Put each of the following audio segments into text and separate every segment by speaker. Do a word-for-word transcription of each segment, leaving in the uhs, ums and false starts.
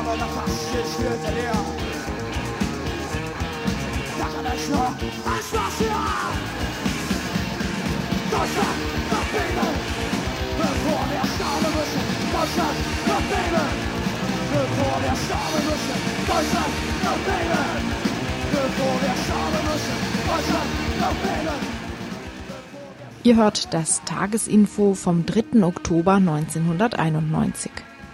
Speaker 1: aber das Fass ist wieder leer. Da kann es nur ein Spaß hier. Deutschland, noch Beben, bevor wir sterben müssen. Deutschland, noch Beben, bevor wir sterben müssen. Deutschland, noch Beben, bevor wir sterben müssen. Deutschland, noch Beben.
Speaker 2: Ihr hört das Tagesinfo vom dritten Oktober neunzehnhunderteinundneunzig.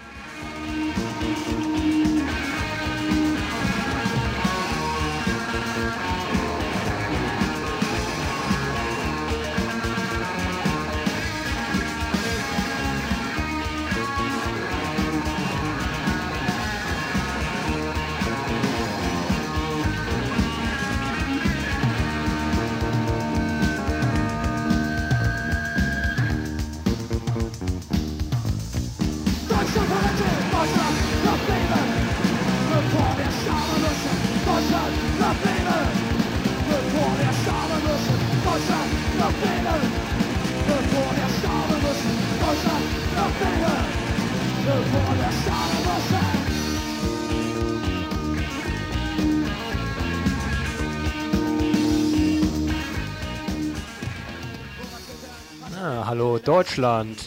Speaker 3: Ah, hallo Deutschland.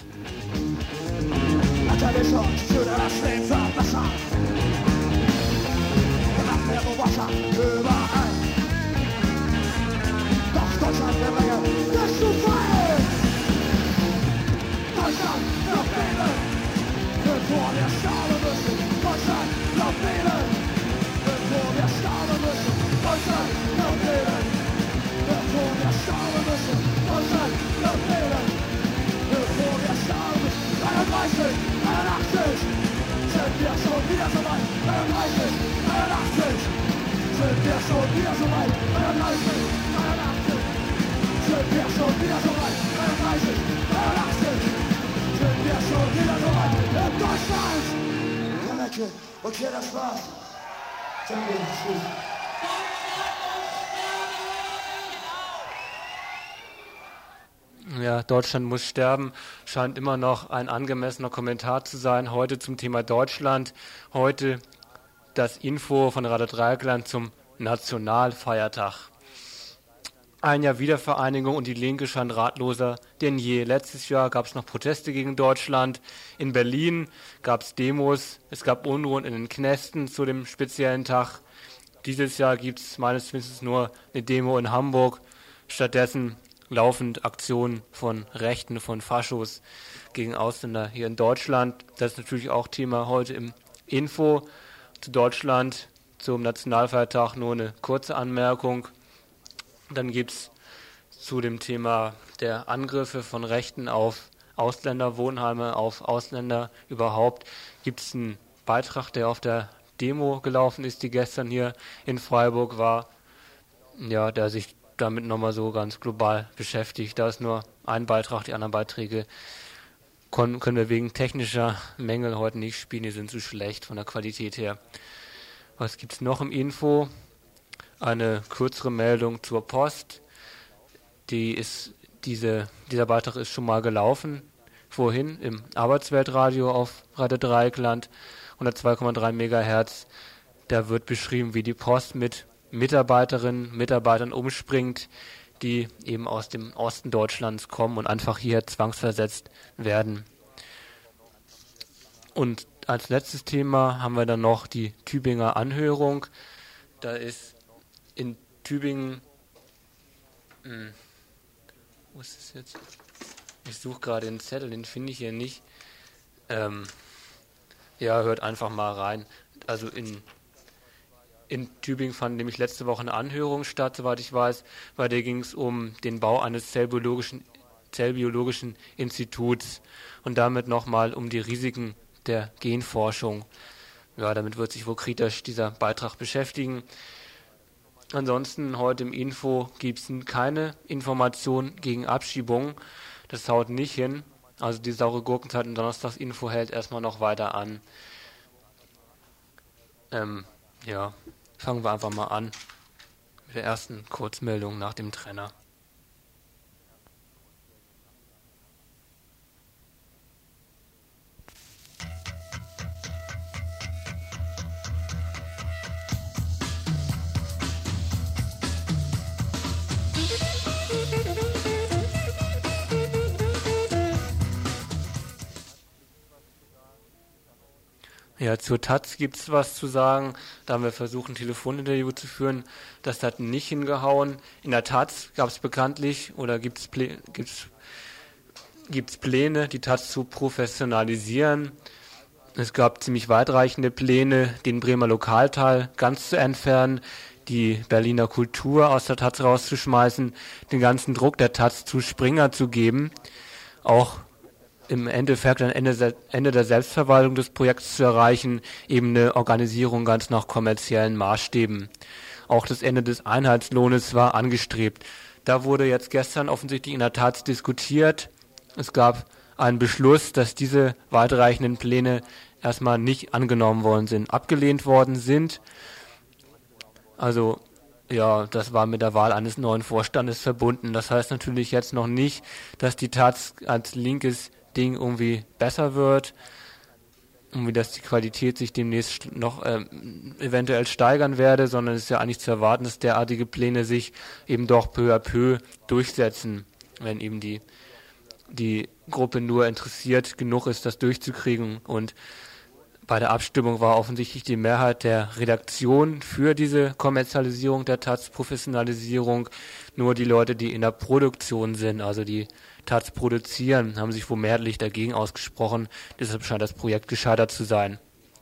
Speaker 1: Okay, das war's. Danke, tschüss.
Speaker 3: Ja, Deutschland muss sterben, scheint immer noch ein angemessener Kommentar zu sein. Heute zum Thema Deutschland. Heute das Info von Radio Dreieckland zum Nationalfeiertag. Ein Jahr Wiedervereinigung und die Linke scheint ratloser denn je. Letztes Jahr gab es noch Proteste gegen Deutschland. In Berlin gab es Demos. Es gab Unruhen in den Knästen zu dem speziellen Tag. Dieses Jahr gibt es meines Wissens nur eine Demo in Hamburg. Stattdessen laufend Aktionen von Rechten, von Faschos gegen Ausländer hier in Deutschland. Das ist natürlich auch Thema heute im Info zu Deutschland, zum Nationalfeiertag nur eine kurze Anmerkung. Dann gibt es zu dem Thema der Angriffe von Rechten auf Ausländerwohnheime, auf Ausländer überhaupt, gibt es einen Beitrag, der auf der Demo gelaufen ist, die gestern hier in Freiburg war, ja, der sich damit nochmal so ganz global beschäftigt. Da ist nur ein Beitrag, die anderen Beiträge können, können wir wegen technischer Mängel heute nicht spielen, die sind zu schlecht von der Qualität her. Was gibt es noch im Info? Eine kürzere Meldung zur Post. Die ist, diese, dieser Beitrag ist schon mal gelaufen, vorhin im Arbeitsweltradio auf Radio Dreieckland, hundertzwei Komma drei Megahertz. Da wird beschrieben, wie die Post mit Mitarbeiterinnen, Mitarbeitern umspringt, die eben aus dem Osten Deutschlands kommen und einfach hier zwangsversetzt werden. Und als letztes Thema haben wir dann noch die Tübinger Anhörung. Da ist in Tübingen, mh, wo ist es jetzt? Ich suche gerade den Zettel, den finde ich hier nicht. Ähm, ja, hört einfach mal rein. Also in, in Tübingen fand nämlich letzte Woche eine Anhörung statt, soweit ich weiß, bei der ging es um den Bau eines zellbiologischen, zellbiologischen Instituts und damit nochmal um die Risiken der Genforschung. Ja, damit wird sich wohl kritisch dieser Beitrag beschäftigen. Ansonsten heute im Info gibt es keine Information gegen Abschiebungen. Das haut nicht hin. Also die saure Gurkenzeit im Donnerstagsinfo hält erstmal noch weiter an. Ähm, ja, fangen wir einfach mal an mit der ersten Kurzmeldung nach dem Trenner. Ja, zur Taz gibt es was zu sagen. Da haben wir versucht, ein Telefoninterview zu führen. Das hat nicht hingehauen. In der Taz gab es bekanntlich oder gibt es Plä gibt's, gibt's Pläne, die Taz zu professionalisieren. Es gab ziemlich weitreichende Pläne, den Bremer Lokalteil ganz zu entfernen, die Berliner Kultur aus der Taz rauszuschmeißen, den ganzen Druck der Taz zu Springer zu geben, auch im Endeffekt ein Ende, Ende der Selbstverwaltung des Projekts zu erreichen, eben eine Organisierung ganz nach kommerziellen Maßstäben. Auch das Ende des Einheitslohnes war angestrebt. Da wurde jetzt gestern offensichtlich in der Taz diskutiert. Es gab einen Beschluss, dass diese weitreichenden Pläne erstmal nicht angenommen worden sind, abgelehnt worden sind. Also ja, das war mit der Wahl eines neuen Vorstandes verbunden. Das heißt natürlich jetzt noch nicht, dass die Taz als linkes Ding irgendwie besser wird, irgendwie, dass die Qualität sich demnächst noch ähm, eventuell steigern werde, sondern es ist ja eigentlich zu erwarten, dass derartige Pläne sich eben doch peu à peu durchsetzen, wenn eben die, die Gruppe nur interessiert genug ist, das durchzukriegen. Und bei der Abstimmung war offensichtlich die Mehrheit der Redaktion für diese Kommerzialisierung der Taz, Professionalisierung. Nur die Leute, die in der Produktion sind, also die Taz produzieren, haben sich wohl mehrheitlich dagegen ausgesprochen. Deshalb scheint das Projekt gescheitert zu sein.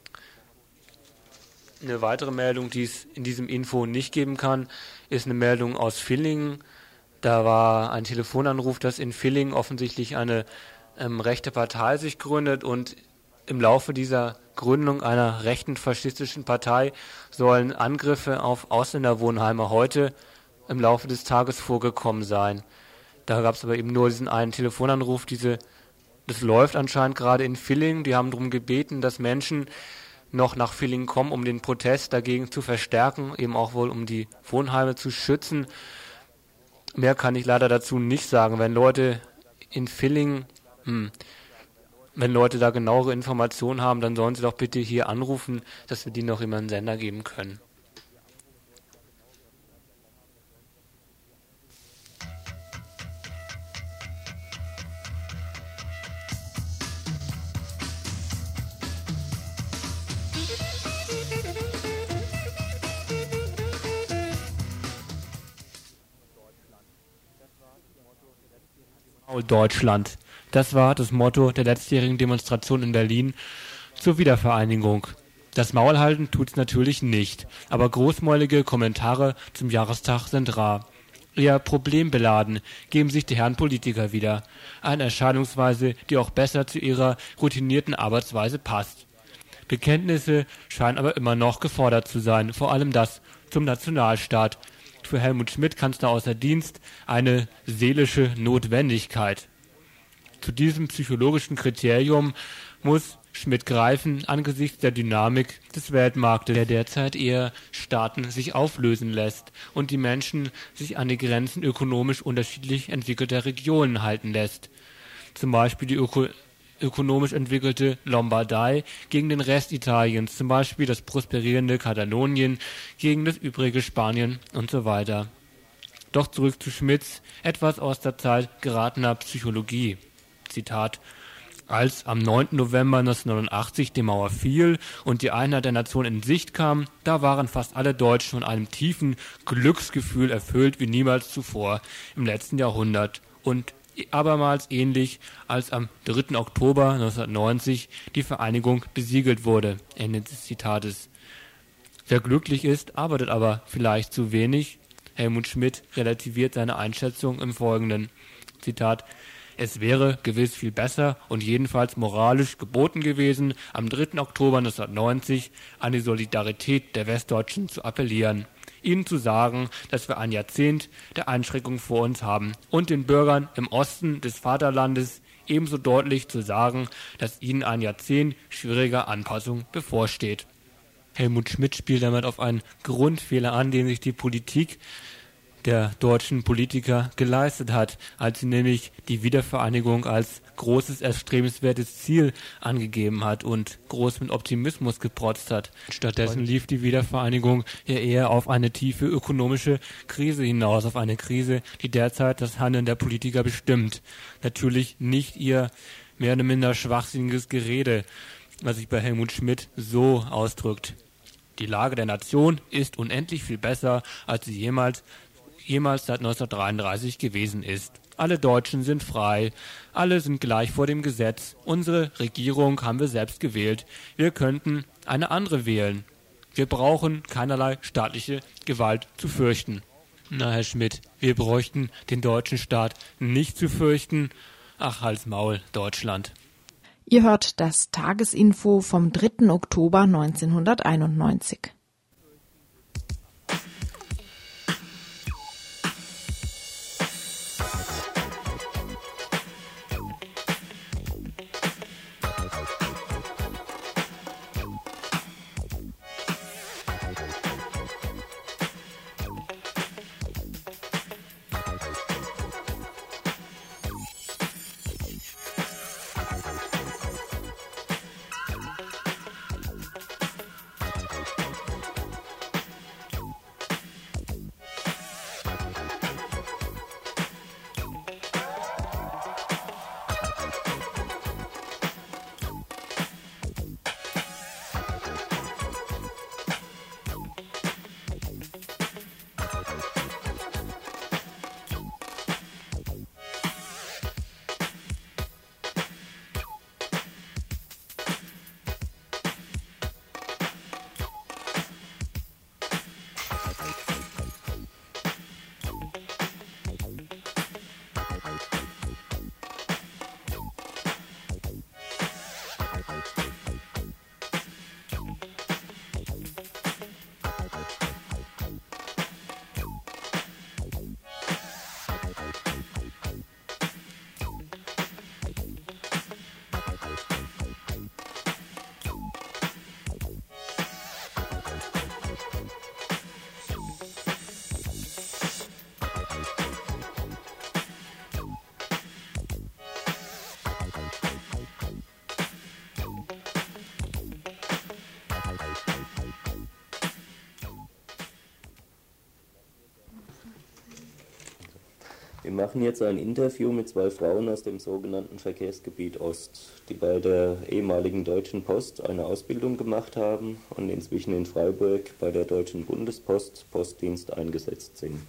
Speaker 3: Eine weitere Meldung, die es in diesem Info nicht geben kann, ist eine Meldung aus Villingen. Da war ein Telefonanruf, dass in Villingen offensichtlich eine ähm, rechte Partei sich gründet, und im Laufe dieser Gründung einer rechten faschistischen Partei sollen Angriffe auf Ausländerwohnheime heute im Laufe des Tages vorgekommen sein. Da gab es aber eben nur diesen einen Telefonanruf. Diese, das läuft anscheinend gerade in Villingen. Die haben darum gebeten, dass Menschen noch nach Villingen kommen, um den Protest dagegen zu verstärken, eben auch wohl um die Wohnheime zu schützen. Mehr kann ich leider dazu nicht sagen. Wenn Leute in Villingen, hm, wenn Leute da genauere Informationen haben, dann sollen sie doch bitte hier anrufen, dass wir die noch immer einen Sender geben können. Deutschland. Das war das Motto der letztjährigen Demonstration in Berlin zur Wiedervereinigung. Das Maulhalten tut's natürlich nicht, aber großmäulige Kommentare zum Jahrestag sind rar. Eher problembeladen geben sich die Herren Politiker wieder. Eine Erscheinungsweise, die auch besser zu ihrer routinierten Arbeitsweise passt. Bekenntnisse scheinen aber immer noch gefordert zu sein, vor allem das zum Nationalstaat. Für Helmut Schmidt, Kanzler außer Dienst, eine seelische Notwendigkeit. Zu diesem psychologischen Kriterium muss Schmidt greifen angesichts der Dynamik des Weltmarktes, der derzeit eher Staaten sich auflösen lässt und die Menschen sich an die Grenzen ökonomisch unterschiedlich entwickelter Regionen halten lässt. Zum Beispiel die öko ökonomisch entwickelte Lombardei gegen den Rest Italiens, zum Beispiel das prosperierende Katalonien gegen das übrige Spanien und so weiter. Doch zurück zu Schmidts etwas aus der Zeit geratener Psychologie. Zitat: Als am neunten November neunzehnhundertneunundachtzig die Mauer fiel und die Einheit der Nation in Sicht kam, da waren fast alle Deutschen von einem tiefen Glücksgefühl erfüllt wie niemals zuvor im letzten Jahrhundert. Und abermals ähnlich, als am dritten Oktober neunzehnhundertneunzig die Vereinigung besiegelt wurde. Ende des Zitates. Wer glücklich ist, arbeitet aber vielleicht zu wenig. Helmut Schmidt relativiert seine Einschätzung im Folgenden. Zitat: Es wäre gewiss viel besser und jedenfalls moralisch geboten gewesen, am dritten Oktober neunzehnhundertneunzig an die Solidarität der Westdeutschen zu appellieren, ihnen zu sagen, dass wir ein Jahrzehnt der Einschränkung vor uns haben und den Bürgern im Osten des Vaterlandes ebenso deutlich zu sagen, dass ihnen ein Jahrzehnt schwieriger Anpassung bevorsteht. Helmut Schmidt spielt damit auf einen Grundfehler an, den sich die Politik der deutschen Politiker geleistet hat, als sie nämlich die Wiedervereinigung als großes, erstrebenswertes Ziel angegeben hat und groß mit Optimismus geprotzt hat. Stattdessen lief die Wiedervereinigung ja eher auf eine tiefe ökonomische Krise hinaus, auf eine Krise, die derzeit das Handeln der Politiker bestimmt. Natürlich nicht ihr mehr oder minder schwachsinniges Gerede. was sich bei Helmut Schmidt so ausdrückt: Die Lage der Nation ist unendlich viel besser, als sie jemals, jemals seit neunzehnhundertdreiunddreißig gewesen ist. Alle Deutschen sind frei, alle sind gleich vor dem Gesetz. Unsere Regierung haben wir selbst gewählt. Wir könnten eine andere wählen. Wir brauchen keinerlei staatliche Gewalt zu fürchten. Na, Herr Schmidt, wir bräuchten den deutschen Staat nicht zu fürchten. Ach, halt's Maul, Deutschland.
Speaker 2: Ihr hört das Tagesinfo vom dritten Oktober neunzehnhunderteinundneunzig.
Speaker 4: Wir machen jetzt ein Interview mit zwei Frauen aus dem sogenannten Verkehrsgebiet Ost, die bei der ehemaligen Deutschen Post eine Ausbildung gemacht haben und inzwischen in Freiburg bei der Deutschen Bundespost Postdienst eingesetzt sind.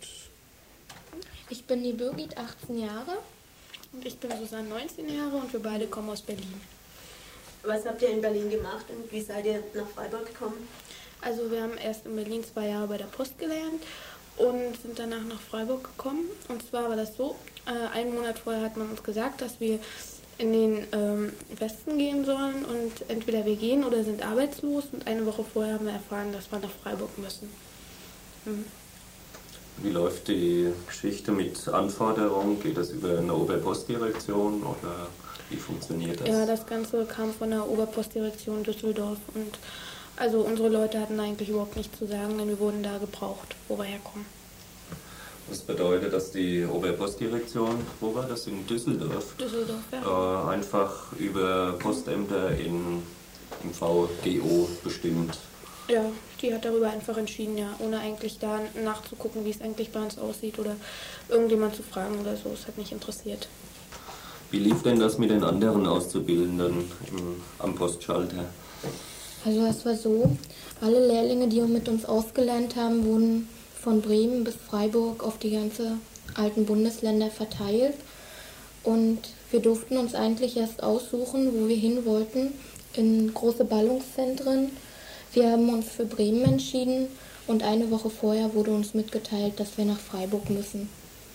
Speaker 5: Ich bin die Birgit, achtzehn Jahre.
Speaker 6: Und ich bin Susanne, neunzehn Jahre, und wir beide kommen aus Berlin.
Speaker 7: Was habt ihr in Berlin gemacht und wie seid ihr nach Freiburg gekommen?
Speaker 6: Also wir haben erst in Berlin zwei Jahre bei der Post gelernt und sind danach nach Freiburg gekommen. Und zwar war das so, äh, einen Monat vorher hat man uns gesagt, dass wir in den ähm, Westen gehen sollen und entweder wir gehen oder sind arbeitslos. Und eine Woche vorher haben wir erfahren, dass wir nach Freiburg müssen. Mhm.
Speaker 4: Wie läuft die Geschichte mit Anforderungen? Geht das über eine Oberpostdirektion oder wie funktioniert das?
Speaker 6: Ja, das Ganze kam von der Oberpostdirektion Düsseldorf und also unsere Leute hatten eigentlich überhaupt nichts zu sagen, denn wir wurden da gebraucht, wo wir herkommen.
Speaker 4: Das bedeutet, dass die Oberpostdirektion, wo war das, in Düsseldorf?
Speaker 6: Düsseldorf, ja.
Speaker 4: Äh, einfach über Postämter in, im V G O bestimmt.
Speaker 6: Ja, die hat darüber einfach entschieden, ja, ohne eigentlich da nachzugucken, wie es eigentlich bei uns aussieht oder irgendjemand zu fragen oder so. Es hat mich interessiert.
Speaker 4: Wie lief denn das mit den anderen Auszubildenden im, am Postschalter?
Speaker 5: Also es war so, alle Lehrlinge, die mit uns ausgelernt haben, wurden von Bremen bis Freiburg auf die ganze alten Bundesländer verteilt. Und wir durften uns eigentlich erst aussuchen, wo wir hin wollten, in große Ballungszentren. Wir haben uns für Bremen entschieden und eine Woche vorher wurde uns mitgeteilt, dass wir nach Freiburg müssen.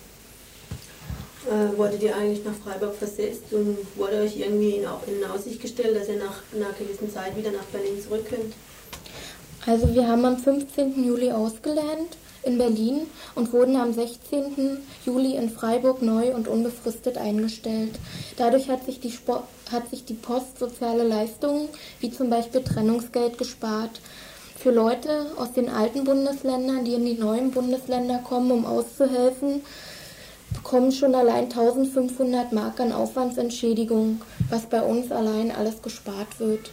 Speaker 7: Äh, wurdet ihr eigentlich nach Freiburg versetzt und wurde euch irgendwie in, in Aussicht gestellt, dass ihr nach einer gewissen Zeit wieder nach Berlin zurück könnt?
Speaker 5: Also wir haben am fünfzehnten Juli ausgelernt in Berlin und wurden am sechzehnten Juli in Freiburg neu und unbefristet eingestellt. Dadurch hat sich die, Sport, hat sich die Post soziale Leistungen, wie zum Beispiel Trennungsgeld, gespart. Für Leute aus den alten Bundesländern, die in die neuen Bundesländer kommen, um auszuhelfen, bekommen schon allein eintausendfünfhundert Mark an Aufwandsentschädigung, was bei uns allein alles gespart wird.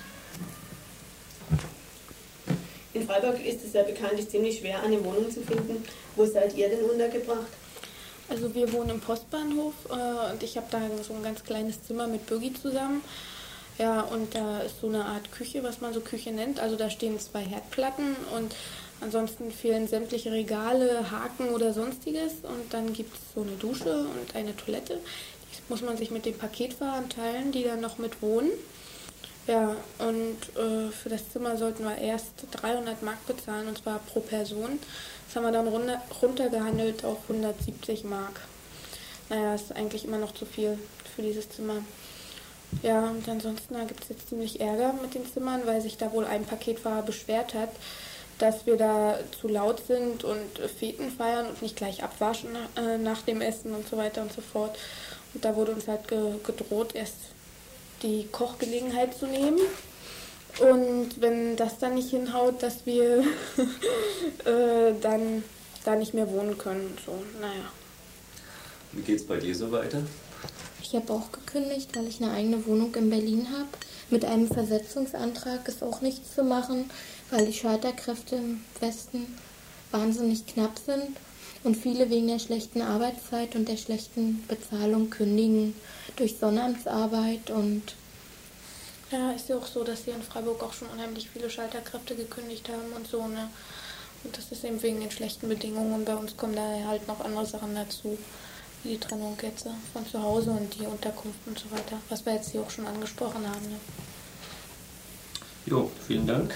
Speaker 7: In Freiburg ist es ja bekanntlich ziemlich schwer, eine Wohnung zu finden. Wo seid ihr denn untergebracht?
Speaker 6: Also wir wohnen im Postbahnhof äh, und ich habe da so ein ganz kleines Zimmer mit Birgit zusammen. Ja, und da ist so eine Art Küche, was man so Küche nennt. Also da stehen zwei Herdplatten und ansonsten fehlen sämtliche Regale, Haken oder sonstiges. Und dann gibt es so eine Dusche und eine Toilette. Die muss man sich mit den Paketfahrern teilen, die dann noch mit wohnen. Ja, und äh, für das Zimmer sollten wir erst dreihundert Mark bezahlen, und zwar pro Person. Das haben wir dann runter, runtergehandelt auf hundertsiebzig Mark. Naja, ist eigentlich immer noch zu viel für dieses Zimmer. Ja, und ansonsten gibt es jetzt ziemlich Ärger mit den Zimmern, weil sich da wohl ein Paketfahrer beschwert hat, dass wir da zu laut sind und Feten feiern und nicht gleich abwaschen äh, nach dem Essen und so weiter und so fort. Und da wurde uns halt ge- gedroht, erst die Kochgelegenheit zu nehmen. Und wenn das dann nicht hinhaut, dass wir äh, dann da nicht mehr wohnen können. So, naja.
Speaker 4: Wie geht's bei dir so weiter?
Speaker 5: Ich habe auch gekündigt, weil ich eine eigene Wohnung in Berlin habe. Mit einem Versetzungsantrag ist auch nichts zu machen, weil die Schalterkräfte im Westen wahnsinnig knapp sind und viele wegen der schlechten Arbeitszeit und der schlechten Bezahlung kündigen durch Sonnabendarbeit. Und
Speaker 6: ja, ist ja auch so, dass hier in Freiburg auch schon unheimlich viele Schalterkräfte gekündigt haben und so, ne? Und das ist eben wegen den schlechten Bedingungen und bei uns kommen da halt noch andere Sachen dazu, wie die Trennung jetzt von zu Hause und die Unterkunft und so weiter, was wir jetzt hier auch schon angesprochen haben, ne?
Speaker 4: Jo, vielen Dank.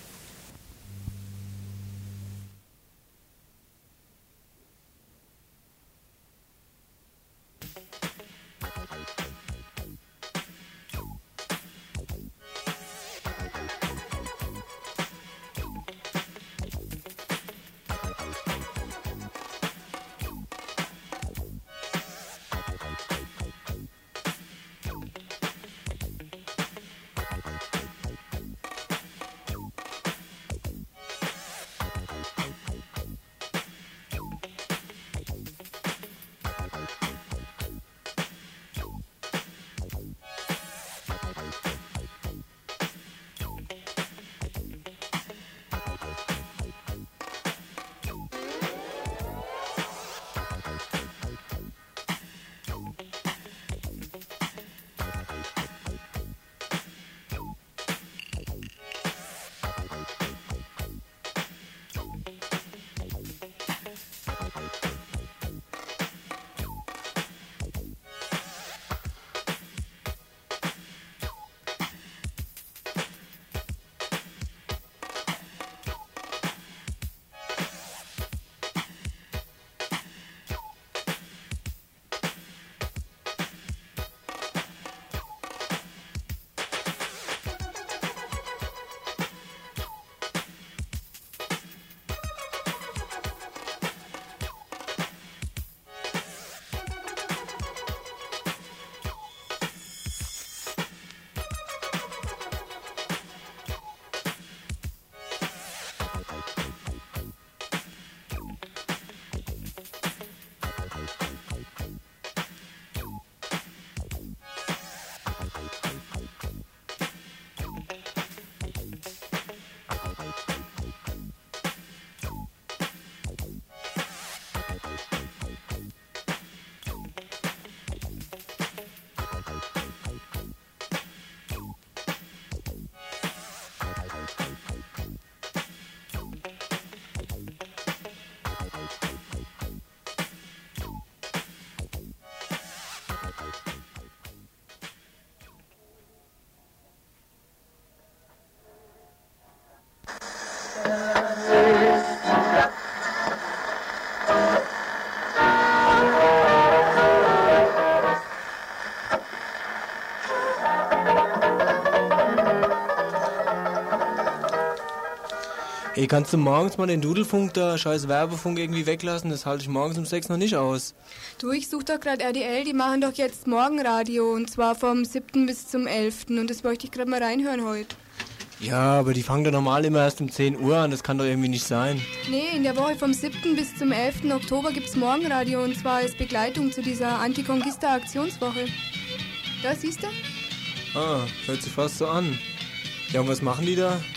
Speaker 8: Ey, kannst du morgens mal den Dudelfunk da, scheiß Werbefunk irgendwie weglassen? Das halte ich morgens um sechs noch nicht aus.
Speaker 9: Du, ich suche doch gerade R D L, die machen doch jetzt Morgenradio und zwar vom siebten bis zum elften und das wollte ich gerade mal reinhören heute.
Speaker 8: Ja, aber die fangen doch normal immer erst um zehn Uhr an, das kann doch irgendwie nicht sein.
Speaker 9: Nee, in der Woche vom siebten bis zum elften Oktober gibt's Morgenradio und zwar als Begleitung zu dieser Anticonquista-Aktionswoche. Da, siehst du?
Speaker 8: Ah, hört sich fast so an. Ja, und was machen die da?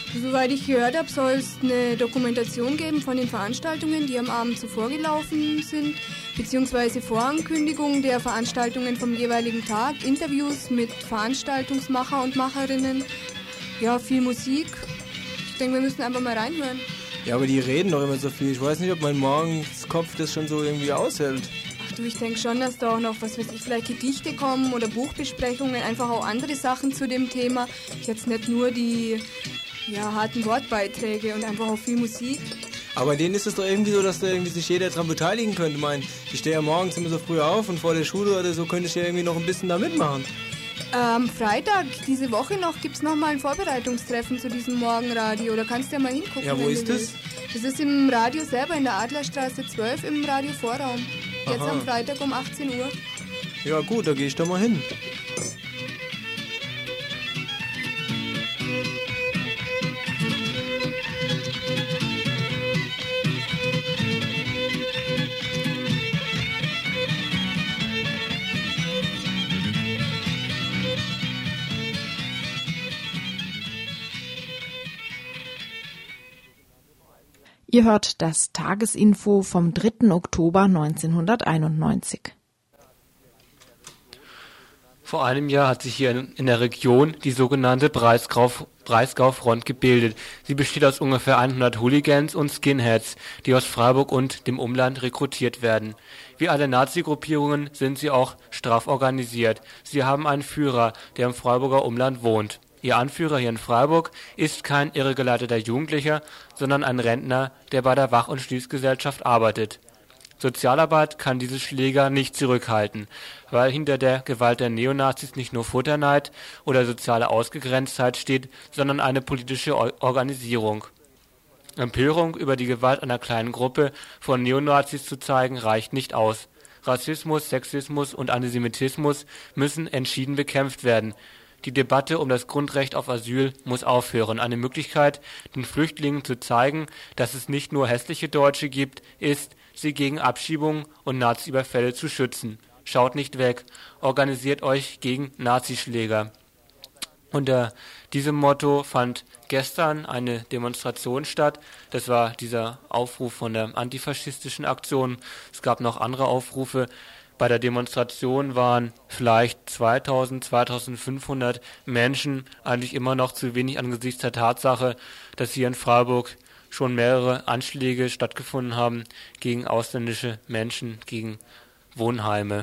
Speaker 9: Soweit ich gehört habe, soll es eine Dokumentation geben von den Veranstaltungen, die am Abend zuvor gelaufen sind, beziehungsweise Vorankündigungen der Veranstaltungen vom jeweiligen Tag, Interviews mit Veranstaltungsmacher und Macherinnen, ja, viel Musik. Ich denke, wir müssen einfach mal reinhören.
Speaker 8: Ja, aber die reden doch immer so viel. Ich weiß nicht, ob mein Morgenskopf das schon so irgendwie aushält.
Speaker 9: Ach du, ich denke schon, dass da auch noch, was weiß ich, vielleicht Gedichte kommen oder Buchbesprechungen, einfach auch andere Sachen zu dem Thema. Jetzt nicht nur die ja, harten Wortbeiträge und einfach auch viel Musik.
Speaker 8: Aber denen ist es doch irgendwie so, dass da irgendwie sich jeder daran beteiligen könnte. Ich meine, ich stehe ja morgens immer so früh auf und vor der Schule oder so könnte ich ja irgendwie noch ein bisschen da mitmachen.
Speaker 9: Am ähm, Freitag, diese Woche noch, gibt es nochmal ein Vorbereitungstreffen zu diesem Morgenradio. Da kannst du ja mal hingucken.
Speaker 8: Ja, wo ist das?
Speaker 9: Das ist im Radio selber, in der Adlerstraße zwölf, im Radiovorraum. Jetzt Aha. am Freitag um achtzehn Uhr.
Speaker 8: Ja gut, da gehe ich doch mal hin.
Speaker 2: Ihr hört das Tagesinfo vom dritten Oktober neunzehnhunderteinundneunzig.
Speaker 3: Vor einem Jahr hat sich hier in der Region die sogenannte Breisgau-Front gebildet. Sie besteht aus ungefähr hundert Hooligans und Skinheads, die aus Freiburg und dem Umland rekrutiert werden. Wie alle Nazi-Gruppierungen sind sie auch straff organisiert. Sie haben einen Führer, der im Freiburger Umland wohnt. Ihr Anführer hier in Freiburg ist kein irregeleiteter Jugendlicher, sondern ein Rentner, der bei der Wach- und Schließgesellschaft arbeitet. Sozialarbeit kann diese Schläger nicht zurückhalten, weil hinter der Gewalt der Neonazis nicht nur Futterneid oder soziale Ausgegrenztheit steht, sondern eine politische Organisierung. Empörung über die Gewalt einer kleinen Gruppe von Neonazis zu zeigen, reicht nicht aus. Rassismus, Sexismus und Antisemitismus müssen entschieden bekämpft werden. Die Debatte um das Grundrecht auf Asyl muss aufhören. Eine Möglichkeit, den Flüchtlingen zu zeigen, dass es nicht nur hässliche Deutsche gibt, ist, sie gegen Abschiebungen und Nazi-Überfälle zu schützen. Schaut nicht weg, organisiert euch gegen Nazischläger. Unter diesem Motto fand gestern eine Demonstration statt. Das war dieser Aufruf von der antifaschistischen Aktion. Es gab noch andere Aufrufe. Bei der Demonstration waren vielleicht zweitausend, zweitausendfünfhundert Menschen, eigentlich immer noch zu wenig angesichts der Tatsache, dass hier in Freiburg schon mehrere Anschläge stattgefunden haben gegen ausländische Menschen, gegen Wohnheime.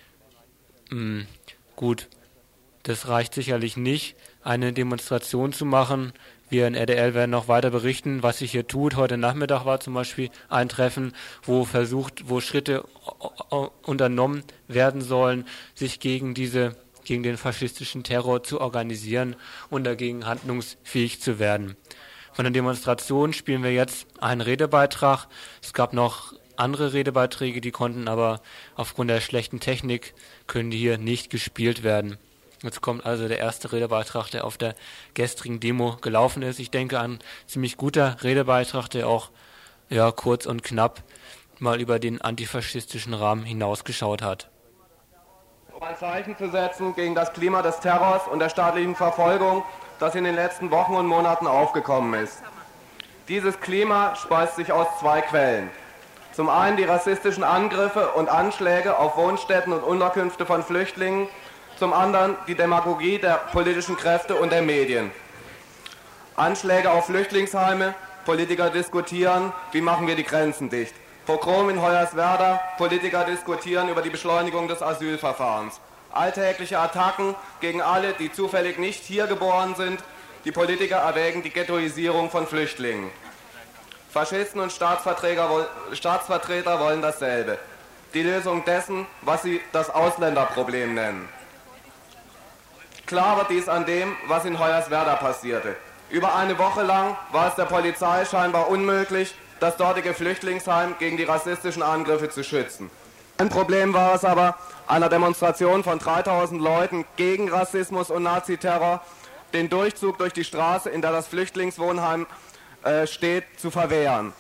Speaker 3: Hm, gut, das reicht sicherlich nicht, eine Demonstration zu machen. Wir in R D L werden noch weiter berichten, was sich hier tut. Heute Nachmittag war zum Beispiel ein Treffen, wo versucht, wo Schritte unternommen werden sollen, sich gegen diese, gegen den faschistischen Terror zu organisieren und dagegen handlungsfähig zu werden. Von der Demonstration spielen wir jetzt einen Redebeitrag. Es gab noch andere Redebeiträge, die konnten aber aufgrund der schlechten Technik, können die hier nicht gespielt werden. Jetzt kommt also der erste Redebeitrag, der auf der gestrigen Demo gelaufen ist. Ich denke, ein ziemlich guter Redebeitrag, der auch ja, kurz und knapp mal über den antifaschistischen Rahmen hinausgeschaut hat.
Speaker 10: Um ein Zeichen zu setzen gegen das Klima des Terrors und der staatlichen Verfolgung, das in den letzten Wochen und Monaten aufgekommen ist. Dieses Klima speist sich aus zwei Quellen. Zum einen die rassistischen Angriffe und Anschläge auf Wohnstätten und Unterkünfte von Flüchtlingen, zum anderen die Demagogie der politischen Kräfte und der Medien. Anschläge auf Flüchtlingsheime, Politiker diskutieren, wie machen wir die Grenzen dicht. Pogrom in Hoyerswerda, Politiker diskutieren über die Beschleunigung des Asylverfahrens. Alltägliche Attacken gegen alle, die zufällig nicht hier geboren sind. Die Politiker erwägen die Ghettoisierung von Flüchtlingen. Faschisten und Staatsvertreter, Staatsvertreter wollen dasselbe. Die Lösung dessen, was sie das Ausländerproblem nennen. Klar wird dies an dem, was in Hoyerswerda passierte. Über eine Woche lang war es der Polizei scheinbar unmöglich, das dortige Flüchtlingsheim gegen die rassistischen Angriffe zu schützen. Ein Problem war es aber, einer Demonstration von dreitausend Leuten gegen Rassismus und Naziterror den Durchzug durch die Straße, in der das Flüchtlingswohnheim äh, steht, zu verwehren.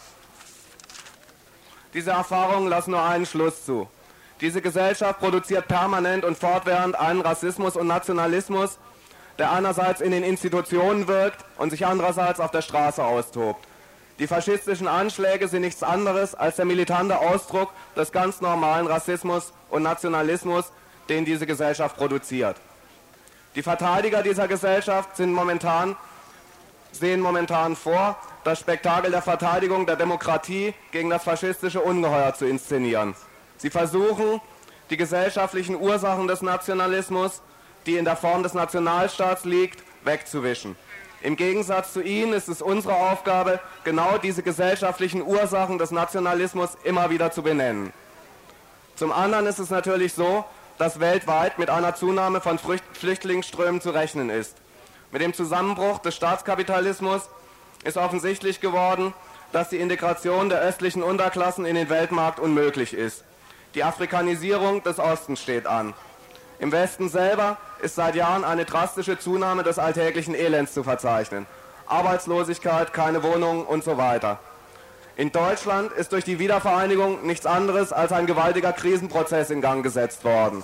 Speaker 10: Diese Erfahrungen lassen nur einen Schluss zu. Diese Gesellschaft produziert permanent und fortwährend einen Rassismus und Nationalismus, der einerseits in den Institutionen wirkt und sich andererseits auf der Straße austobt. Die faschistischen Anschläge sind nichts anderes als der militante Ausdruck des ganz normalen Rassismus und Nationalismus, den diese Gesellschaft produziert. Die Verteidiger dieser Gesellschaft sind momentan, sehen momentan vor, das Spektakel der Verteidigung der Demokratie gegen das faschistische Ungeheuer zu inszenieren. Sie versuchen, die gesellschaftlichen Ursachen des Nationalismus, die in der Form des Nationalstaats liegt, wegzuwischen. Im Gegensatz zu ihnen ist es unsere Aufgabe, genau diese gesellschaftlichen Ursachen des Nationalismus immer wieder zu benennen. Zum anderen ist es natürlich so, dass weltweit mit einer Zunahme von Flüchtlingsströmen zu rechnen ist. Mit dem Zusammenbruch des Staatskapitalismus ist offensichtlich geworden, dass die Integration der östlichen Unterklassen in den Weltmarkt unmöglich ist. Die Afrikanisierung des Ostens steht an. Im Westen selber ist seit Jahren eine drastische Zunahme des alltäglichen Elends zu verzeichnen. Arbeitslosigkeit, keine Wohnungen und so weiter. In Deutschland ist durch die Wiedervereinigung nichts anderes als ein gewaltiger Krisenprozess in Gang gesetzt worden,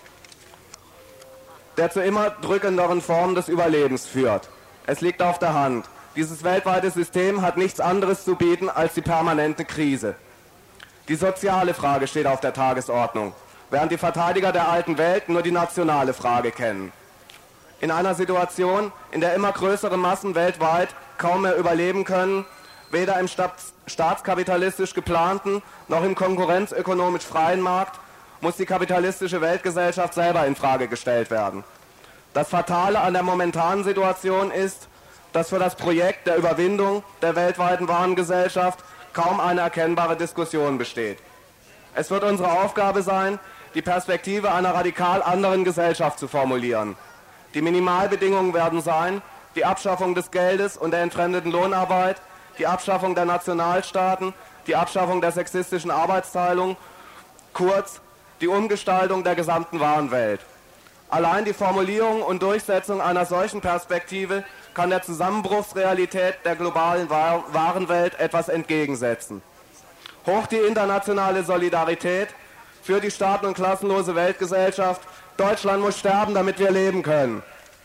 Speaker 10: der zu immer drückenderen Formen des Überlebens führt. Es liegt auf der Hand. Dieses weltweite System hat nichts anderes zu bieten als die permanente Krise. Die soziale Frage steht auf der Tagesordnung, während die Verteidiger der alten Welt nur die nationale Frage kennen. In einer Situation, in der immer größere Massen weltweit kaum mehr überleben können, weder im staatskapitalistisch geplanten noch im konkurrenzökonomisch freien Markt, muss die kapitalistische Weltgesellschaft selber in Frage gestellt werden. Das Fatale an der momentanen Situation ist, dass für das Projekt der Überwindung der weltweiten Warengesellschaft kaum eine erkennbare Diskussion besteht. Es wird unsere Aufgabe sein, die Perspektive einer radikal anderen Gesellschaft zu formulieren. Die Minimalbedingungen werden sein, die Abschaffung des Geldes und der entfremdeten Lohnarbeit, die Abschaffung der Nationalstaaten, die Abschaffung der sexistischen Arbeitsteilung, kurz die Umgestaltung der gesamten Warenwelt. Allein die Formulierung und Durchsetzung einer solchen Perspektive kann der Zusammenbruchsrealität der globalen Warenwelt etwas entgegensetzen. Hoch die internationale Solidarität für die staaten- und klassenlose Weltgesellschaft. Deutschland muss sterben, damit wir leben können.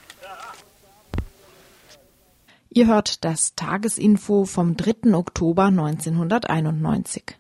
Speaker 2: Ihr hört das Tagesinfo vom dritten Oktober neunzehnhunderteinundneunzig.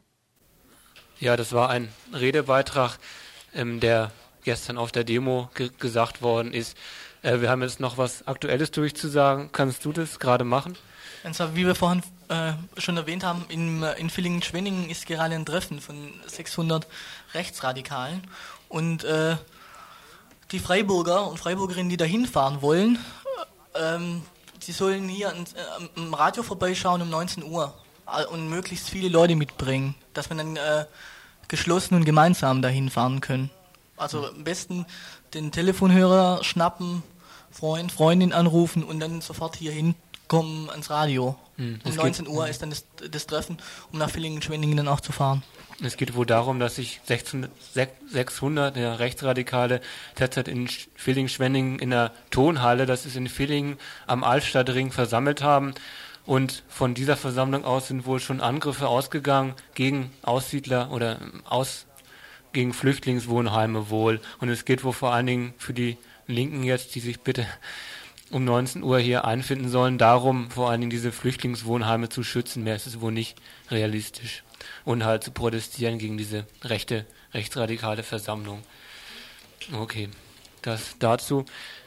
Speaker 3: Ja, das war ein Redebeitrag, ähm, der gestern auf der Demo ge- gesagt worden ist. Äh, wir haben jetzt noch was Aktuelles durchzusagen. Kannst du das gerade machen?
Speaker 11: Und zwar, wie wir vorhin äh, schon erwähnt haben, in, in Villingen-Schwenningen ist gerade ein Treffen von sechshundert Rechtsradikalen. Und äh, die Freiburger und Freiburgerinnen, die da hinfahren wollen, ähm, die sollen hier an, äh, am Radio vorbeischauen um neunzehn Uhr und möglichst viele Leute mitbringen, dass wir dann äh, geschlossen und gemeinsam dahin fahren können. Also am besten den Telefonhörer schnappen, Freund, Freundin anrufen und dann sofort hier hinkommen ans Radio.
Speaker 3: Hm,
Speaker 11: um neunzehn Uhr ist dann das, das Treffen, um nach Villingen-Schwenningen dann auch zu fahren.
Speaker 3: Es geht wohl darum, dass sich sechshundert ja, Rechtsradikale derzeit in Villingen-Schwenningen in der Tonhalle, das ist in Villingen am Altstadtring, versammelt haben. Und von dieser Versammlung aus sind wohl schon Angriffe ausgegangen gegen Aussiedler oder aus, gegen Flüchtlingswohnheime wohl. Und es geht wohl vor allen Dingen für die Linken jetzt, die sich bitte um neunzehn Uhr hier einfinden sollen, darum vor allen Dingen diese Flüchtlingswohnheime zu schützen. Mehr ist es wohl nicht realistisch. Und halt zu protestieren gegen diese rechte, rechtsradikale Versammlung. Okay, das dazu.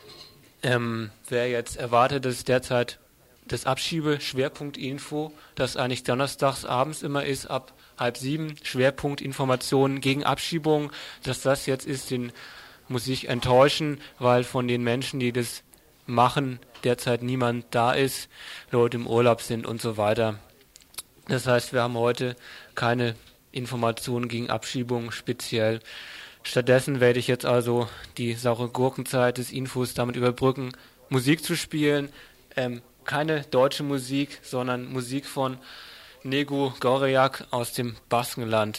Speaker 3: Ähm, wer jetzt erwartet, dass derzeit das Abschiebe-Schwerpunkt-Info, das eigentlich donnerstags abends immer ist, ab halb sieben, Schwerpunkt-Informationen gegen Abschiebung, dass das jetzt ist, den muss ich enttäuschen, weil von den Menschen, die das machen, derzeit niemand da ist, Leute im Urlaub sind und so weiter. Das heißt, wir haben heute keine Informationen gegen Abschiebung speziell. Stattdessen werde ich jetzt also die saure Gurkenzeit des Infos damit überbrücken, Musik zu spielen. Ähm, keine deutsche Musik, sondern Musik von Negu Gorjak aus dem Baskenland.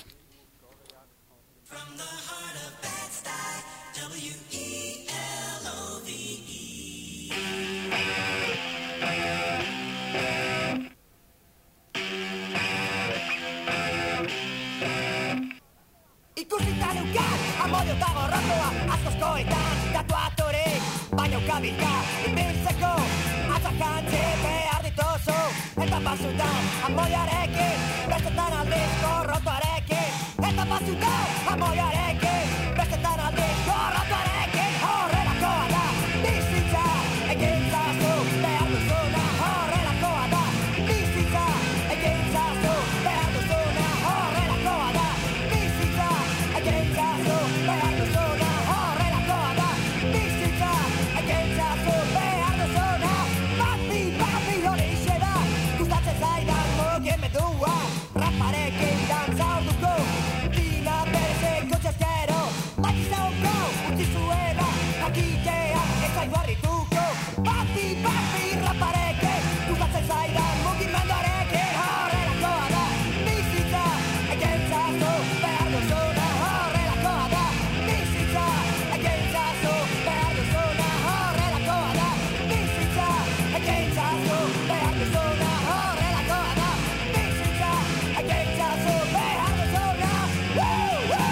Speaker 12: Ikusita neukan, amodio eta gorrotoa, askoskoetan, datu aktorek, baina gabilka ibiltzeko atzakantzi behar dituzu eta batzutan amoiarekin bestetan aldiz gorrotuarekin eta batzutan amoiarekin bestetan aldiz gorrotuarekin horrelakoa da bizitza egintzazu behar duzuna horrelakoa da bizitza egintzazu behar duzuna horrelakoa da bizitza egintzazu behar duzuna horrelakoa da bizitza egintzazu behar duzuna papi, papi horixe da gustatzen zaidan mugimendua raparekin dantza orduko dina berzeko txaskero bakizauko utzi zuela jakitea ez zaigu harrituko papi, papi raparekin gustatzen zaidan mugimenduarekin horrelakoa da bizitza egintzazu behar duzuna horrelakoa da bizitza egintzazu behar duzuna horrelakoa da bizitza egintzazu behar duzuna horrelakoa da bizitza egintzazu behar duzuna Woo, woo!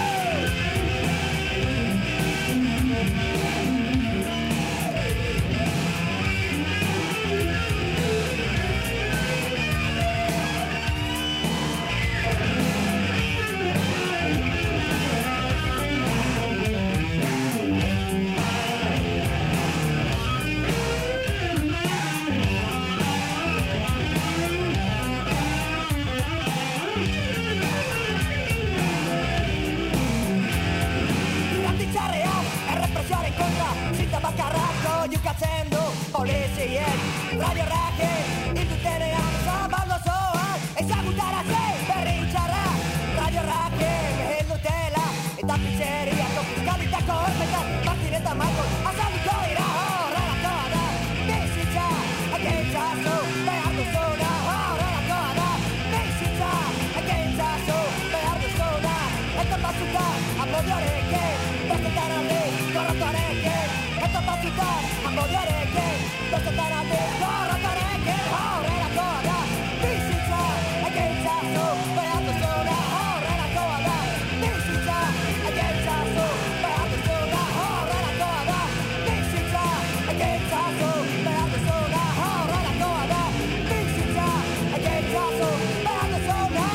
Speaker 12: Irratitzarrean, errepresioaren kontra, zinta bakarrako jukatzen du polizien. Radiorraken, indutenean zabaldo zoan, ezagutaratzen berri txarra. Radiorraken, heldutela, eta pizzeriako fiskalitako hormetan, Martin eta Marcos, azalduko dira horrelakoa da. Bizitza, egintzazu, behar duzuna, horrelakoa da. Bizitza, egintzazu, behar duzuna, eta batzutan, amodioarekin, bestetan aldiz, gorrotuarekin, eta batzutan, amodioarekin, bestetan aldiz, gorrotuarekin, horrelakoa da. Bizitza, egintzazu, behar duzuna, horrelakoa da. Bizitza, egintzazu, behar duzuna, horrelakoa da. Bizitza, egintzazu, behar duzuna, horrelakoa da. Bizitza, egintzazu, behar duzuna.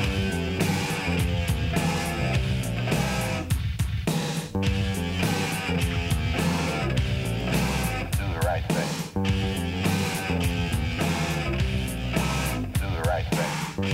Speaker 13: Do the right thing. Do the right thing.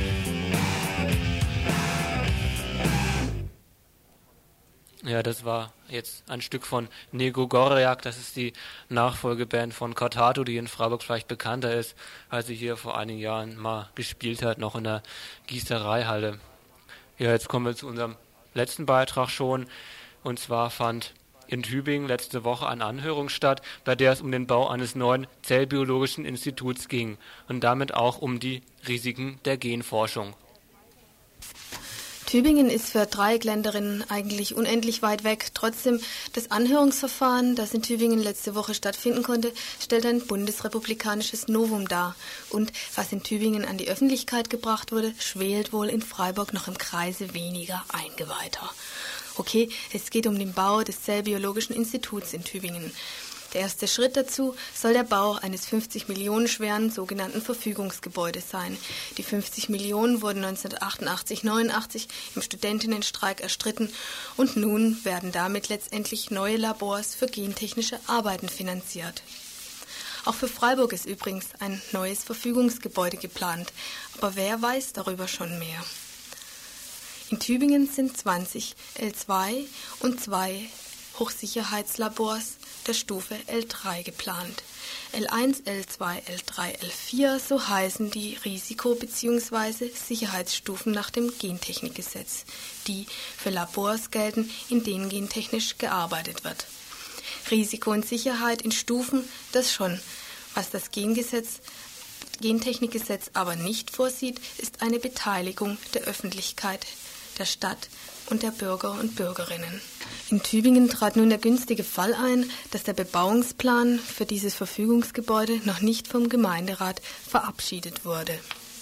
Speaker 3: Ja, das war jetzt ein Stück von Nego Gorjak, das ist die Nachfolgeband von Cortado, die in Freiburg vielleicht bekannter ist, als sie hier vor einigen Jahren mal gespielt hat, noch in der Gießereihalle. Ja, jetzt kommen wir zu unserem letzten Beitrag schon, und zwar fand in Tübingen letzte Woche eine Anhörung statt, bei der es um den Bau eines neuen Zellbiologischen Instituts ging und damit auch um die Risiken der Genforschung.
Speaker 14: Tübingen ist für Dreieckländerinnen eigentlich unendlich weit weg. Trotzdem, das Anhörungsverfahren, das in Tübingen letzte Woche stattfinden konnte, stellt ein bundesrepublikanisches Novum dar. Und was in Tübingen an die Öffentlichkeit gebracht wurde, schwelt wohl in Freiburg noch im Kreise weniger Eingeweihter. Okay, es geht um den Bau des Zellbiologischen Instituts in Tübingen. Der erste Schritt dazu soll der Bau eines fünfzig Millionen schweren sogenannten Verfügungsgebäudes sein. Die fünfzig Millionen wurden neunzehnhundertachtundachtzig neunundachtzig im Studentinnenstreik erstritten und nun werden damit letztendlich neue Labors für gentechnische Arbeiten finanziert. Auch für Freiburg ist übrigens ein neues Verfügungsgebäude geplant, aber wer weiß darüber schon mehr? In Tübingen sind zwanzig L zwei und zwei Hochsicherheitslabors der Stufe L drei geplant. L eins, L zwei, L drei, L vier, so heißen die Risiko- bzw. Sicherheitsstufen nach dem Gentechnikgesetz, die für Labors gelten, in denen gentechnisch gearbeitet wird. Risiko und Sicherheit in Stufen, das schon. Was das Gengesetz, Gentechnikgesetz aber nicht vorsieht, ist eine Beteiligung der Öffentlichkeit, der Stadt und der Bürger und Bürgerinnen. In Tübingen trat nun der günstige Fall ein, dass der Bebauungsplan für dieses Verfügungsgebäude noch nicht vom Gemeinderat verabschiedet wurde.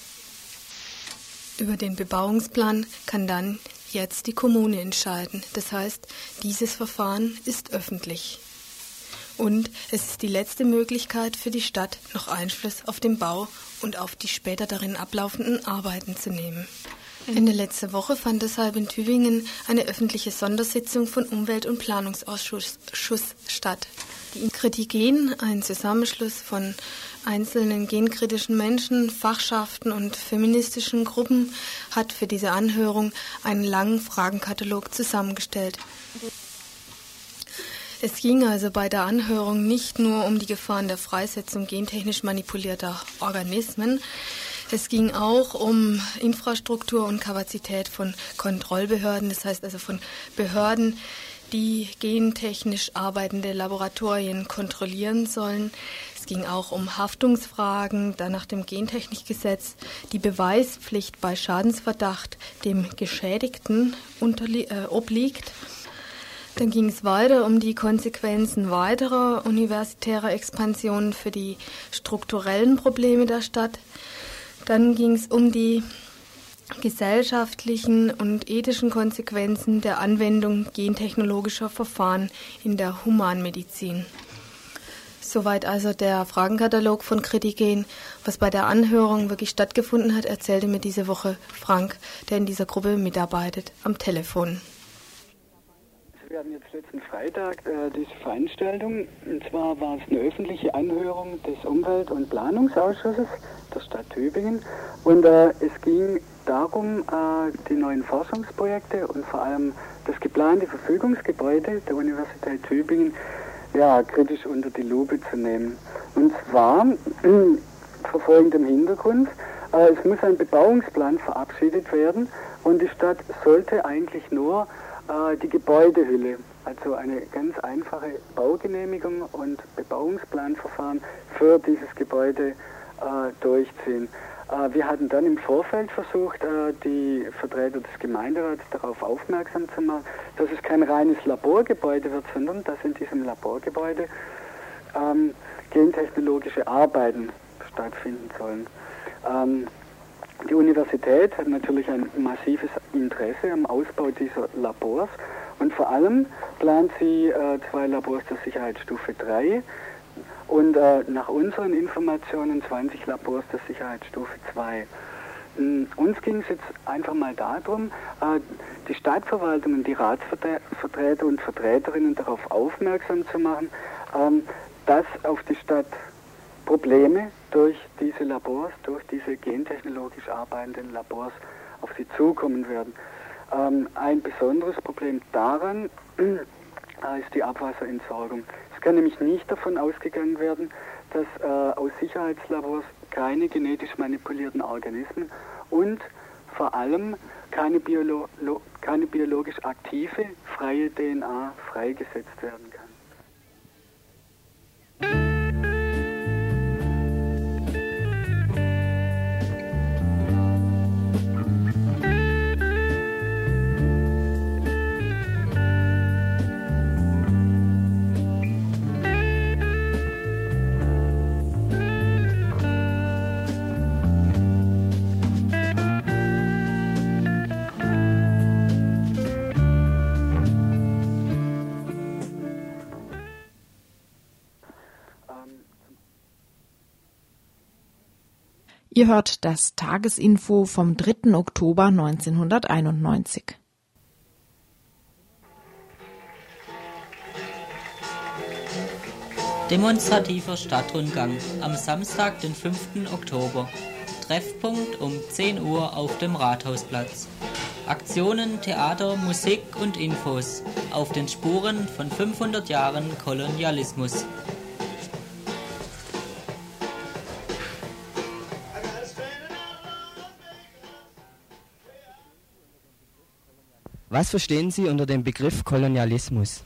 Speaker 14: Über den Bebauungsplan kann dann jetzt die Kommune entscheiden. Das heißt, dieses Verfahren ist öffentlich. Und es ist die letzte Möglichkeit für die Stadt, noch Einfluss auf den Bau und auf die später darin ablaufenden Arbeiten zu nehmen. Ende letzte Woche fand deshalb in Tübingen eine öffentliche Sondersitzung von Umwelt- und Planungsausschuss statt. Die Kritigen, ein Zusammenschluss von einzelnen genkritischen Menschen, Fachschaften und feministischen Gruppen, hat für diese Anhörung einen langen Fragenkatalog zusammengestellt. Es ging also bei der Anhörung nicht nur um die Gefahren der Freisetzung gentechnisch manipulierter Organismen, es ging auch um Infrastruktur und Kapazität von Kontrollbehörden, das heißt also von Behörden, die gentechnisch arbeitende Laboratorien kontrollieren sollen. Es ging auch um Haftungsfragen, da nach dem Gentechnikgesetz die Beweispflicht bei Schadensverdacht dem Geschädigten unterlie- äh, obliegt. Dann ging es weiter um die Konsequenzen weiterer universitärer Expansionen für die strukturellen Probleme der Stadt. Dann ging es um die gesellschaftlichen und ethischen Konsequenzen der Anwendung gentechnologischer Verfahren in der Humanmedizin. Soweit also der Fragenkatalog von Kritiken. Was bei der Anhörung wirklich stattgefunden hat, erzählte mir diese Woche Frank, der in dieser Gruppe mitarbeitet, am Telefon.
Speaker 15: Wir hatten jetzt letzten Freitag äh, diese Veranstaltung. Und zwar war es eine öffentliche Anhörung des Umwelt- und Planungsausschusses der Stadt Tübingen. Und äh, es ging darum, äh, die neuen Forschungsprojekte und vor allem das geplante Verfügungsgebäude der Universität Tübingen ja, kritisch unter die Lupe zu nehmen. Und zwar äh, vor folgendem Hintergrund. Äh, es muss ein Bebauungsplan verabschiedet werden und die Stadt sollte eigentlich nur die Gebäudehülle, also eine ganz einfache Baugenehmigung und Bebauungsplanverfahren für dieses Gebäude äh, durchziehen. Äh, wir hatten dann im Vorfeld versucht, äh, die Vertreter des Gemeinderats darauf aufmerksam zu machen, dass es kein reines Laborgebäude wird, sondern dass in diesem Laborgebäude ähm, gentechnologische Arbeiten stattfinden sollen. Ähm, Die Universität hat natürlich ein massives Interesse am Ausbau dieser Labors und vor allem plant sie äh, zwei Labors der Sicherheitsstufe drei und äh, nach unseren Informationen zwanzig Labors der Sicherheitsstufe zwei. Ähm, uns ging es jetzt einfach mal darum, äh, die Stadtverwaltung und die Ratsvertreter und Vertreterinnen darauf aufmerksam zu machen, ähm, dass auf die Stadt Probleme durch diese Labors, durch diese gentechnologisch arbeitenden Labors auf sie zukommen werden. Ähm, ein besonderes Problem daran äh, ist die Abwasserentsorgung. Es kann nämlich nicht davon ausgegangen werden, dass äh, aus Sicherheitslabors keine genetisch manipulierten Organismen und vor allem keine, Biolo keine biologisch aktive, freie D N A freigesetzt werden kann.
Speaker 2: Ihr hört das Tagesinfo vom dritten Oktober neunzehnhunderteinundneunzig.
Speaker 16: Demonstrativer Stadtrundgang am Samstag, den fünften Oktober. Treffpunkt um zehn Uhr auf dem Rathausplatz. Aktionen, Theater, Musik und Infos auf den Spuren von fünfhundert Jahren Kolonialismus.
Speaker 17: Was verstehen Sie unter dem Begriff Kolonialismus?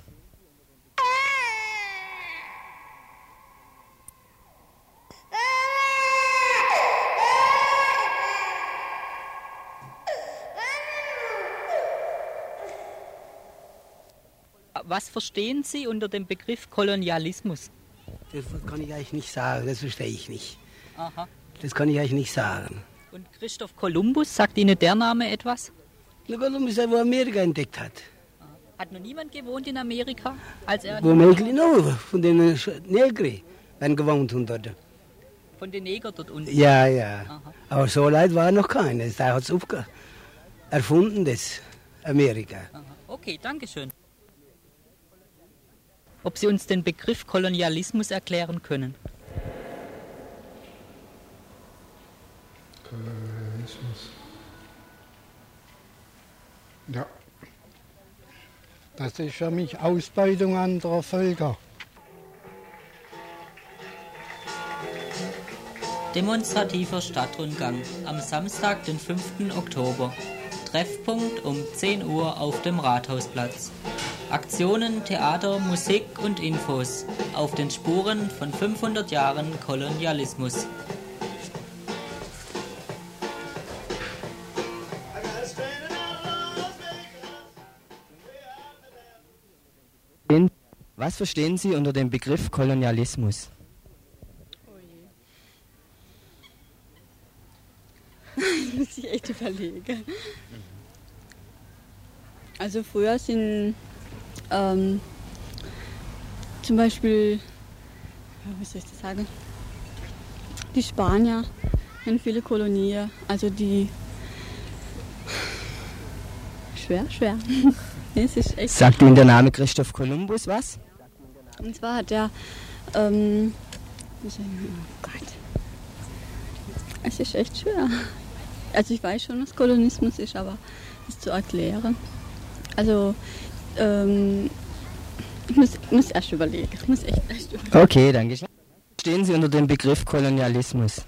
Speaker 16: Was verstehen Sie unter dem Begriff Kolonialismus?
Speaker 18: Das kann ich eigentlich nicht sagen, das verstehe ich nicht.
Speaker 16: Aha.
Speaker 18: Das kann ich eigentlich nicht sagen.
Speaker 16: Und Christoph Kolumbus, sagt Ihnen der Name etwas?
Speaker 18: Na, Kolumbus, der wo Amerika entdeckt hat.
Speaker 16: Hat noch niemand gewohnt in Amerika? Als er
Speaker 18: Womöglich nur, von den Negri, wenn gewohnt haben dort.
Speaker 16: Von den Neger dort unten?
Speaker 18: Ja, ja.
Speaker 16: Aha.
Speaker 18: Aber so leid war noch keiner. Da hat es erfunden, das Amerika.
Speaker 16: Aha. Okay, danke schön. Ob Sie uns den Begriff Kolonialismus erklären können?
Speaker 19: Kolonialismus. Ja. Das ist für mich Ausbeutung anderer Völker.
Speaker 16: Demonstrativer Stadtrundgang am Samstag, den fünften Oktober. Treffpunkt um zehn Uhr auf dem Rathausplatz. Aktionen, Theater, Musik und Infos auf den Spuren von fünfhundert Jahren Kolonialismus.
Speaker 17: Was verstehen Sie unter dem Begriff Kolonialismus?
Speaker 20: Das muss ich echt überlegen. Also früher sind ähm, zum Beispiel, wie soll ich das sagen, die Spanier haben viele Kolonien, also die, schwer, schwer. Es ist echt
Speaker 17: Sagt Ihnen der Name Christoph Kolumbus was?
Speaker 20: Und zwar hat er, ähm, oh Gott, es ist echt schwer. Also ich weiß schon, was Kolonismus ist, aber das zu erklären. Also, ähm, ich muss, muss erst überlegen. Ich muss echt erst überlegen.
Speaker 17: Okay, danke schön. Was verstehen Sie unter dem Begriff Kolonialismus?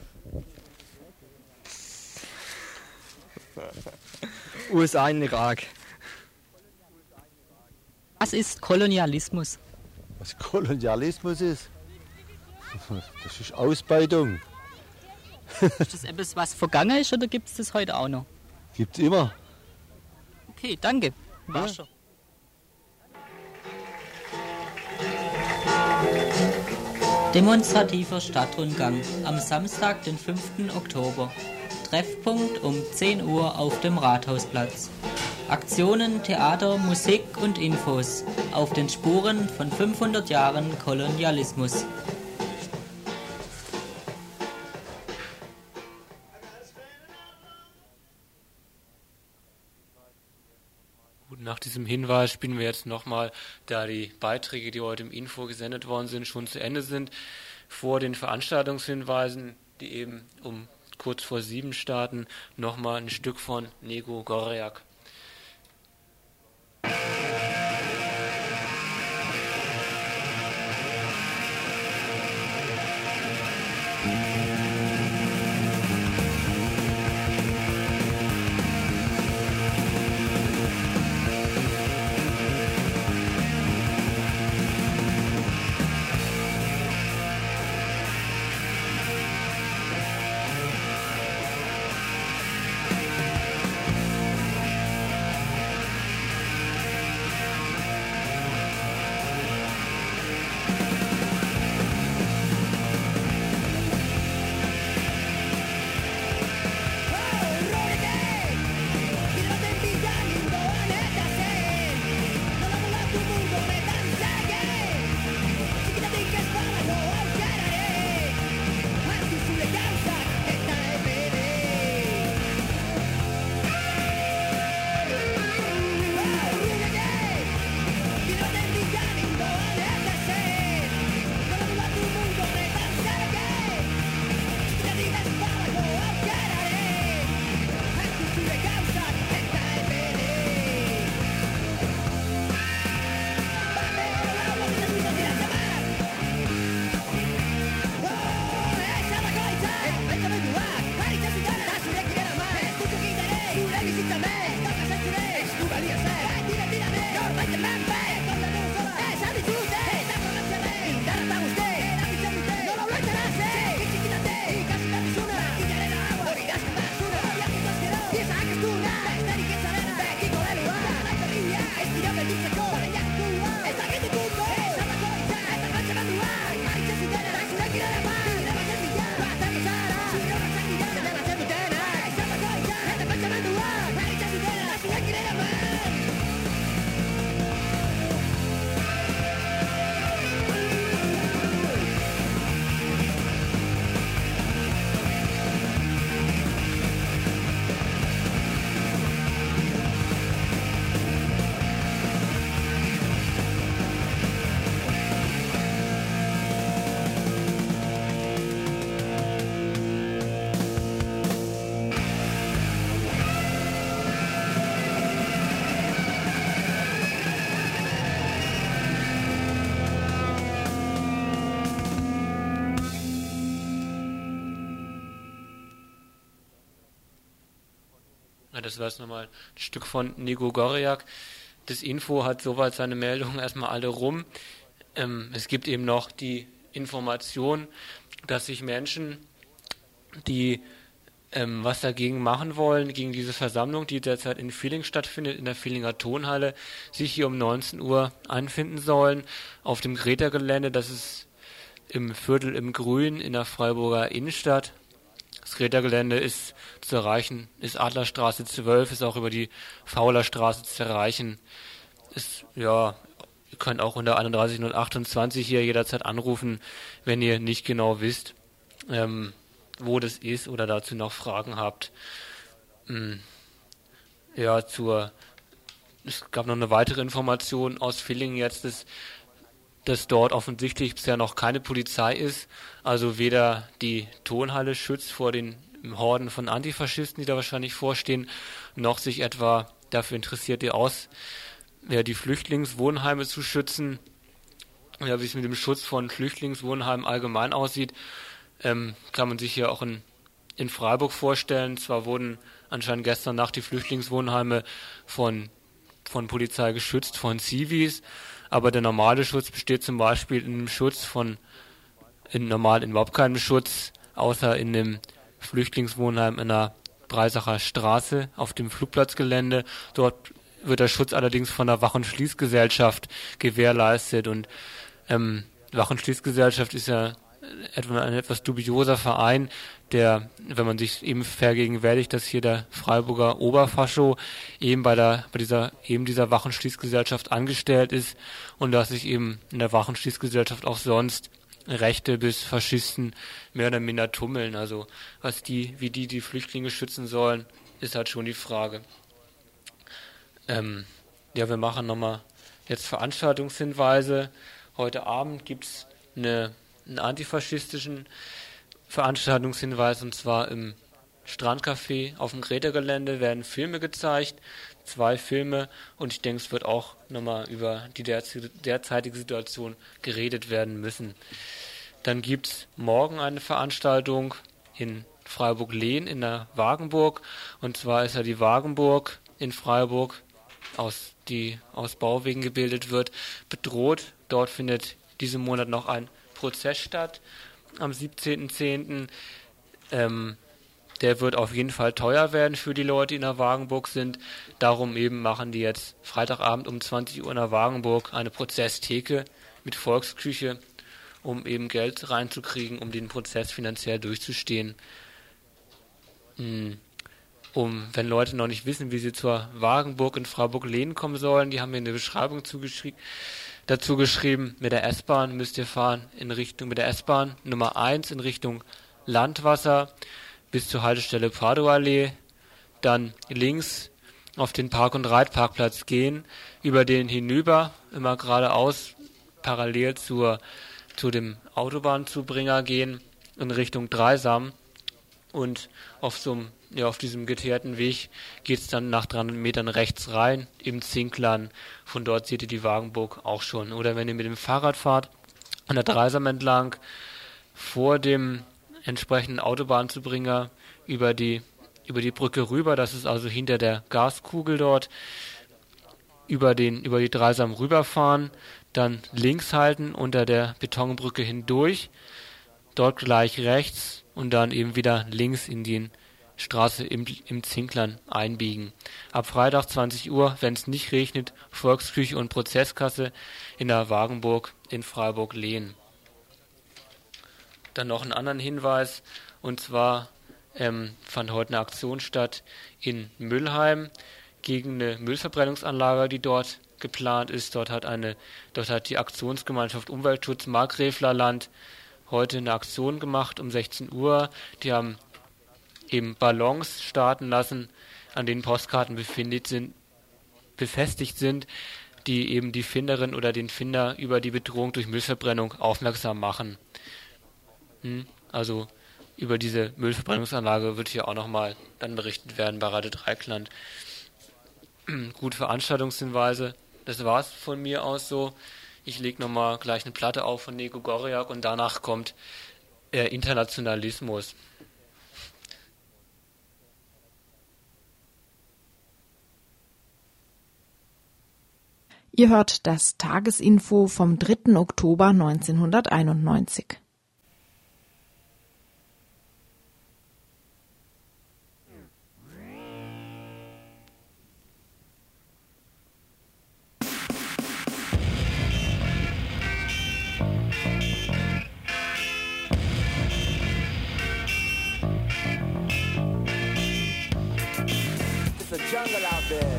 Speaker 21: U S A in Irak.
Speaker 16: Was ist Kolonialismus?
Speaker 22: Was Kolonialismus ist? Das ist Ausbeutung.
Speaker 16: Ist das etwas, was vergangen ist, oder gibt es das heute auch noch?
Speaker 22: Gibt's immer.
Speaker 16: Okay, danke. War
Speaker 22: Ja.
Speaker 16: schon. Demonstrativer Stadtrundgang am Samstag, den fünften Oktober. Treffpunkt um zehn Uhr auf dem Rathausplatz. Aktionen, Theater, Musik und Infos auf den Spuren von fünfhundert Jahren Kolonialismus.
Speaker 3: Gut, nach diesem Hinweis spielen wir jetzt nochmal, da die Beiträge, die heute im Info gesendet worden sind, schon zu Ende sind, vor den Veranstaltungshinweisen, die eben um kurz vor sieben starten, nochmal ein Stück von Nego Gorjak. Ja, das war jetzt nochmal ein Stück von Nico Goriak. Das Info hat soweit seine Meldungen erstmal alle rum. Ähm, es gibt eben noch die Information, dass sich Menschen, die ähm, was dagegen machen wollen, gegen diese Versammlung, die derzeit in Villingen stattfindet, in der Villinger Tonhalle, sich hier um neunzehn Uhr einfinden sollen, auf dem Greta-Gelände. Das ist im Viertel im Grün in der Freiburger Innenstadt. Das Greta-Gelände ist zu erreichen, ist Adlerstraße zwölf, ist auch über die Faulerstraße zu erreichen. Ist, ja, ihr könnt auch unter einunddreißig null achtundzwanzig hier jederzeit anrufen, wenn ihr nicht genau wisst, ähm, wo das ist oder dazu noch Fragen habt. Hm. Ja, zur, es gab noch eine weitere Information aus Villingen jetzt, dass, dass dort offensichtlich bisher noch keine Polizei ist, also weder die Tonhalle schützt vor den Horden von Antifaschisten, die da wahrscheinlich vorstehen, noch sich etwa dafür interessiert, die aus, ja, die Flüchtlingswohnheime zu schützen. Ja, wie es mit dem Schutz von Flüchtlingswohnheimen allgemein aussieht, ähm, kann man sich hier auch in, in Freiburg vorstellen. Zwar wurden anscheinend gestern Nacht die Flüchtlingswohnheime von, von Polizei geschützt, von Zivis, aber der normale Schutz besteht zum Beispiel in dem Schutz von, in normal in überhaupt keinem Schutz, außer in dem Flüchtlingswohnheim in der Breisacher Straße auf dem Flugplatzgelände. Dort wird der Schutz allerdings von der Wach- und Schließgesellschaft gewährleistet, und ähm, Wach- und Schließgesellschaft ist ja etwa ein etwas dubioser Verein, der, wenn man sich eben vergegenwärtigt, dass hier der Freiburger Oberfascho eben bei der bei dieser eben dieser Wach- und Schließgesellschaft angestellt ist und dass sich eben in der Wach- und Schließgesellschaft auch sonst Rechte bis Faschisten mehr oder minder tummeln. Also was die, wie die die Flüchtlinge schützen sollen, ist halt schon die Frage. Ähm, ja, wir machen nochmal jetzt Veranstaltungshinweise. Heute Abend gibt es eine, einen antifaschistischen Veranstaltungshinweis, und zwar im Strandcafé auf dem Greta-Gelände werden Filme gezeigt, zwei Filme, und ich denke, es wird auch nochmal über die derzeitige Situation geredet werden müssen. Dann gibt es morgen eine Veranstaltung in Freiburg-Lehn in der Wagenburg, und zwar ist ja die Wagenburg in Freiburg, aus, die aus Bauwegen gebildet wird, bedroht. Dort findet diesen Monat noch ein Prozess statt, am siebzehnten zehnten Ähm, der wird auf jeden Fall teuer werden für die Leute, die in der Wagenburg sind. Darum eben machen die jetzt Freitagabend um zwanzig Uhr in der Wagenburg eine Prozesstheke mit Volksküche, um eben Geld reinzukriegen, um den Prozess finanziell durchzustehen. Hm. Um, wenn Leute noch nicht wissen, wie sie zur Wagenburg in Freiburg-Lehn kommen sollen, die haben mir eine Beschreibung zugeschri- dazu geschrieben, mit der S-Bahn müsst ihr fahren in Richtung, mit der S-Bahn Nummer eins in Richtung Landwasser bis zur Haltestelle Pradoallee, dann links auf den Park- und Reitparkplatz gehen, über den hinüber, immer geradeaus, parallel zur, zu dem Autobahnzubringer gehen, in Richtung Dreisam, und auf so einem Ja, auf diesem geteerten Weg geht es dann nach dreihundert Metern rechts rein, im Zinklern. Von dort seht ihr die Wagenburg auch schon. Oder wenn ihr mit dem Fahrrad fahrt, an der Dreisam entlang, vor dem entsprechenden Autobahnzubringer über die, über die Brücke rüber, das ist also hinter der Gaskugel dort, über, den, über die Dreisam rüberfahren, dann links halten, unter der Betonbrücke hindurch, dort gleich rechts und dann eben wieder links in den Straße im, im Zinklern einbiegen. Ab Freitag zwanzig Uhr, wenn es nicht regnet, Volksküche und Prozesskasse in der Wagenburg in Freiburg-Lehn. Dann noch einen anderen Hinweis, und zwar ähm, fand heute eine Aktion statt in Müllheim gegen eine Müllverbrennungsanlage, die dort geplant ist. Dort hat eine, dort hat die Aktionsgemeinschaft Umweltschutz Markgräflerland heute eine Aktion gemacht um sechzehn Uhr. Die haben eben Ballons starten lassen, an denen Postkarten befindet sind, befestigt sind, die eben die Finderin oder den Finder über die Bedrohung durch Müllverbrennung aufmerksam machen. Hm? Also über diese Müllverbrennungsanlage wird hier auch nochmal dann berichtet werden bei Radio Dreieckland. Gut, Veranstaltungshinweise, das war's von mir aus so. Ich lege nochmal gleich eine Platte auf von Nico Goriak, und danach kommt äh, Internationalismus.
Speaker 2: Ihr hört das Tagesinfo vom dritten Oktober neunzehnhunderteinundneunzig.
Speaker 12: It's a jungle out there.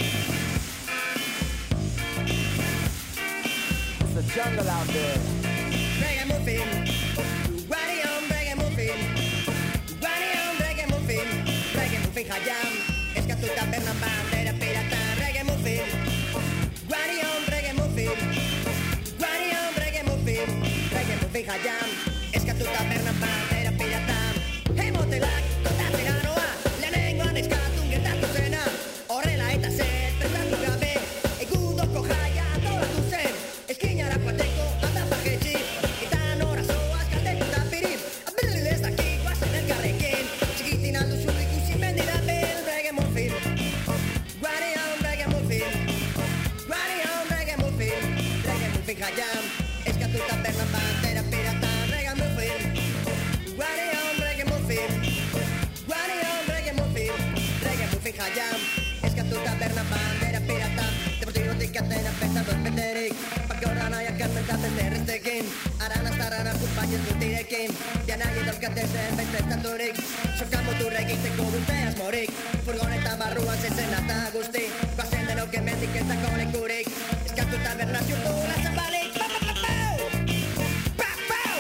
Speaker 12: It's a jungle out there.
Speaker 1: Ragamuffin, Radion, Ragamuffin, Radion, Ragamuffin, Ragamuffin Hayam, es que tu taberna bandera pirata, Ragamuffin, Radion, Ragamuffin, Radion, Ragamuffin, Ragamuffin Hayam, es que tu taberna bandera pirata, Hemotelak, Totatena Noa, Lanengoan eskatun gertatu zena, horrela eta zer, prestatu gabe, egudoko jaia antolatu zen, eskinara joateko atapa jetxi, eta nora zoaz kaltetu tapiri, abirri ez dakik guazen elkarrekin, txikitin alduzu ikusi mendira bel, Ragamuffin, Radion, Ragamuffin, Radion, Ragamuffin, Ragamuffin jaiam, eskatu taberna bandera pirata, Ragamuffin, Radion, Ragamuffin, Radion, Ragamuffin, Ragamuffin jaiam, eskatu taberna bandera pirata, deportibotik atena festa dorpenderik, pakora nahiak karmentatzen derrestekin, aranas tarranas kupaien dutirekin, dianaie dauzkate zen baitzetaturik, soka moturra egiteko dute asmorik, furgoneta barruan zezen eta guzti, guazen denok emendik ez dako lekurik, eskatu taberna ziurtu lazan balik, pa pa pa pau! Pa pau!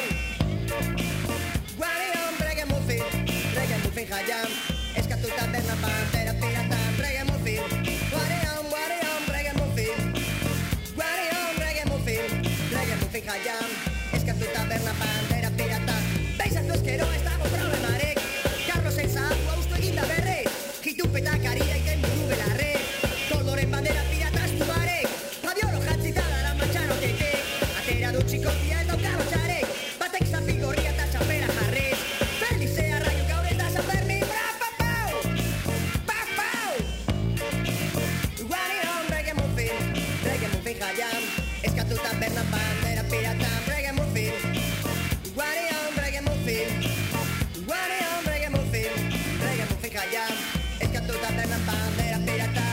Speaker 1: Radion, Ragamuffin, Ragamuffin jaiam, eskatu taberna bandera pirata, Ragamuffin, Radion, Radion, Ragamuffin, Radion, Ragamuffin, Ragamuffin jaiam, eskatu taberna bandera pirata, beizatu eskero ez dago problemarik, karro zenzatu haustu eginda berri, jitupetak ari daiten buru belarri, koldoren bandera pirata astu barek, abiolo jatzi dara matxanotetik, atera du txikotia ez daukaro txarek, batek zapi gorria eta txapera jarriz, Felizea raio gaur ez da San Fermin, bra pa pau! Pa pau! Radion, Ragamuffin, Ragamuffin jaiam, eskatu taberna bandera pirata, Ragamuffin, Radion, Ragamuffin, Radion, Ragamuffin, Ragamuffin jaiam, eskatu taberna bandera pirata.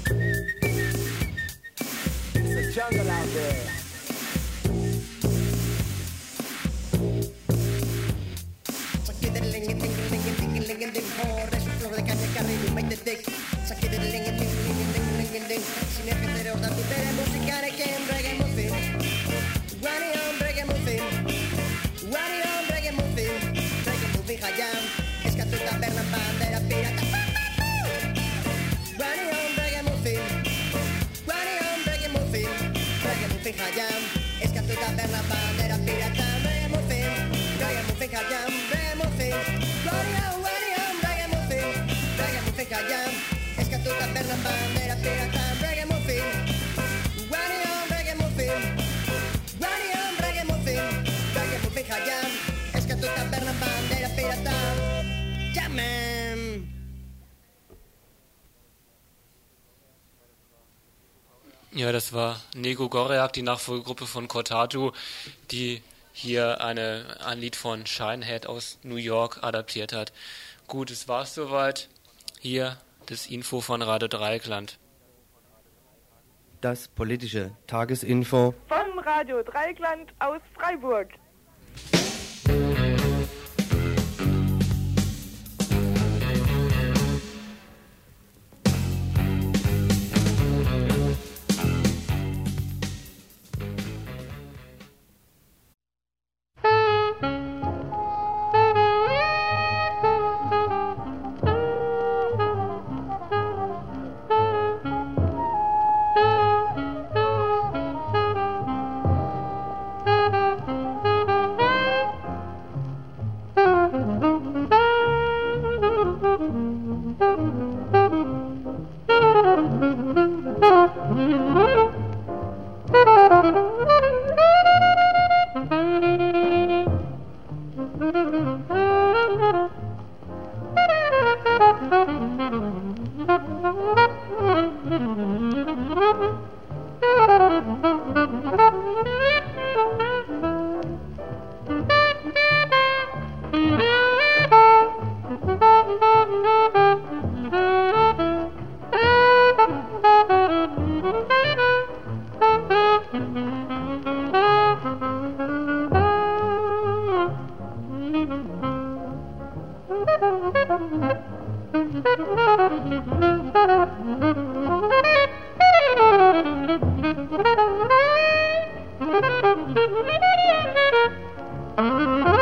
Speaker 12: It's a jungle out there.
Speaker 1: Flor de caña carril un veinte tic, saque de ling ling ling ling ling ling, sin ejercer o dando de música de que Ragamuffin, Radion, Ragamuffin, Radion, Ragamuffin, Ragamuffin jaiam, eskatu taberna bandera pirata, Radion, Ragamuffin, Radion, Ragamuffin, Ragamuffin jaiam, eskatu taberna bandera pirata, Ragamuffin, Ragamuffin jaiam, Ragamuffin, Radion, Radion, Ragamuffin, Ragamuffin jaiam, eskatu taberna bandera pirata, Ragamuffin, Radion, Ragamuffin, Radion, Ragamuffin, Ragamuffin jaiam, eskatu taberna bandera pirata, jamen!
Speaker 3: Ja, das war Nego Goreak, die Nachfolgegruppe von Cortatu, die hier eine, ein Lied von Shinehead aus New York adaptiert hat. Gut, es war's soweit. Hier das Info von Radio Dreieckland.
Speaker 7: Das politische Tagesinfo
Speaker 23: von Radio Dreieckland aus Freiburg.
Speaker 1: Thank you.